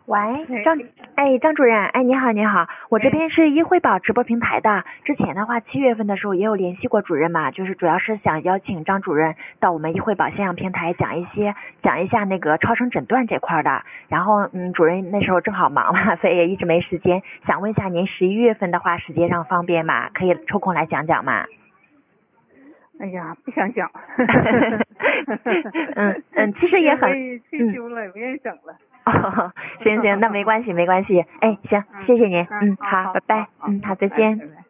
喂，张主任，你好，你好，我这边是医惠宝直播平台的。之前的话，7月份的时候也有联系过主任嘛，就是主要是想邀请张主任到我们医惠宝线上平台讲一下那个超声诊断这块的。然后，主任那时候正好忙嘛，所以也一直没时间。想问一下您11月份的话，时间上方便吗？可以抽空来讲讲吗？ 哎呀，不想讲。 其实也很退休了，不愿意整了。 哦，行，那没关系。行，谢谢您。好，拜拜。好，再见。